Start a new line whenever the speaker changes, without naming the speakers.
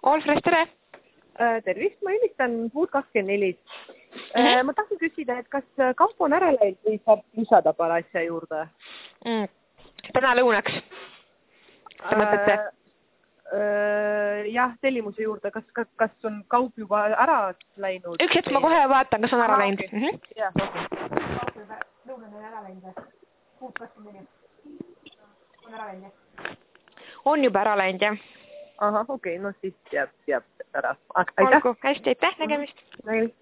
Olfres, tere!
Tervist, ma helistan Food24. Ma tahtsin küsida, et kas kaup on ära läinud või saab lisada paar asja juurde?
Täna lõunaks. Sa mõtled see?
Jah, tellimuse juurde. Kas on kaup juba ära läinud?
Üks hetk ma kohe vaatan, kas on ära läinud.
Jah,
Lõunane on ära läinud. Food24. On ära läinud. On juba ära läinud, jah.
Ahah, okei, no siis jääb ära.
Olgu, hästi, aitäh, nägemist.